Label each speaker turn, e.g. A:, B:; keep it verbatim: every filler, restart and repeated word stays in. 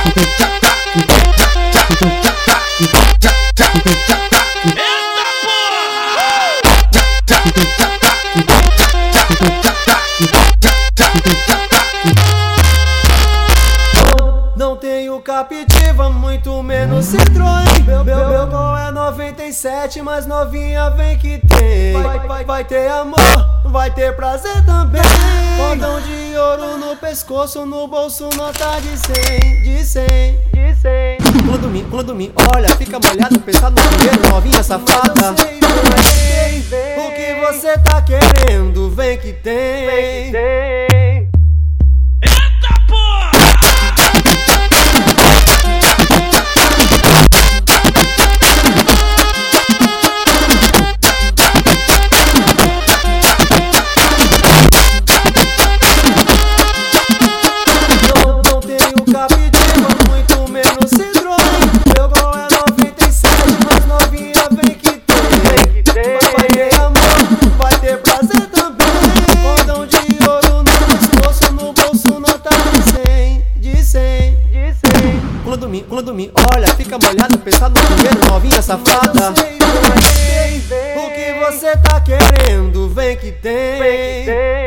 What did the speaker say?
A: Não tenho Captiva, muito menos Citroën. Meu, meu, meu gol é noventa e sete, mas novinha vem que tem. Vai, vai, vai ter amor, vai ter prazer também. Cordão de ouro no pescoço, no bolso nota de cem, de cem, de cem. Quando me, quando me olha, fica molhado, pensar no dinheiro, novinha safada. Vem, vem, o que você tá querendo, vem que tem. Vem que tem. Quando me, quando me olha, fica molhado, pensar no dinheiro, novinha safada. Vem, vem, o que você tá querendo, vem que tem.